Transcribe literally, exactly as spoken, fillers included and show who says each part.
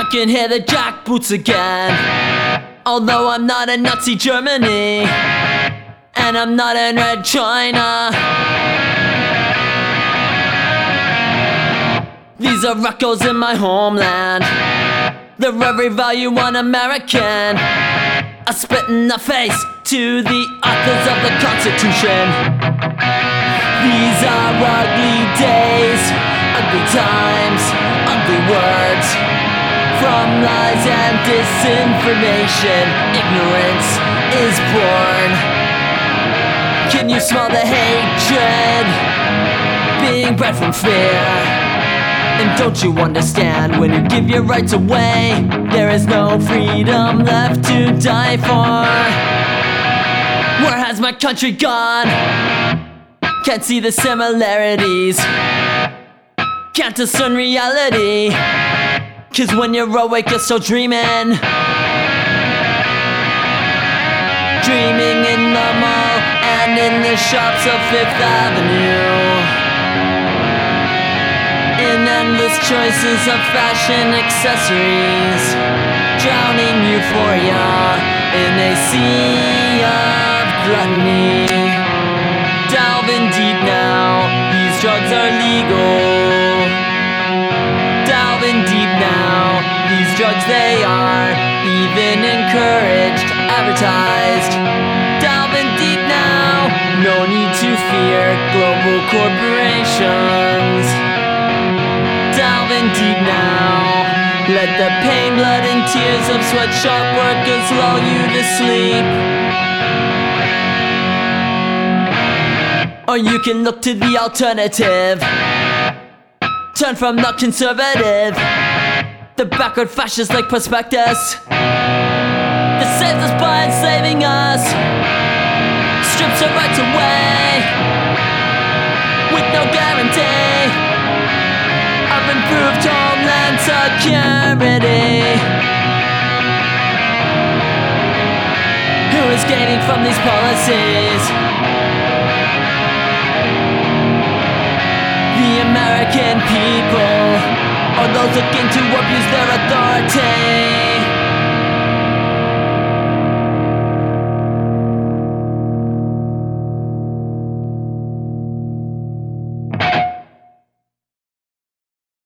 Speaker 1: can hear the jackboots again. Although I'm not in Nazi Germany, and I'm not in Red China. These are echoes in my homeland. They're every value un-American. I spit in the face to the authors of the Constitution. These are ugly days, ugly times, ugly words. From lies and disinformation, ignorance is born. Can you smell the hatred being bred from fear? And don't you understand, when you give your rights away, there is no freedom left to die for. Where has my country gone? Can't see the similarities, can't discern reality. Cause when you're awake you're still dreaming. Dreaming in the mall and in the shops of Fifth Avenue. In endless choices of fashion accessories, drowning euphoria in a sea of gluttony. Delving deep now, these drugs are legal. Delving deep now, these drugs they are even encouraged, advertised. Delving deep now, no need to fear global corporations. Delving deep now, let the pain, blood and tears of sweatshop workers lull you to sleep. Or you can look to the alternative. Turn from the conservative, the backward fascists like prospectus that saves us by enslaving us, strips our rights away with no guarantee of improved homeland security. Who is gaining from these policies? The American people, or those looking to abuse their authority.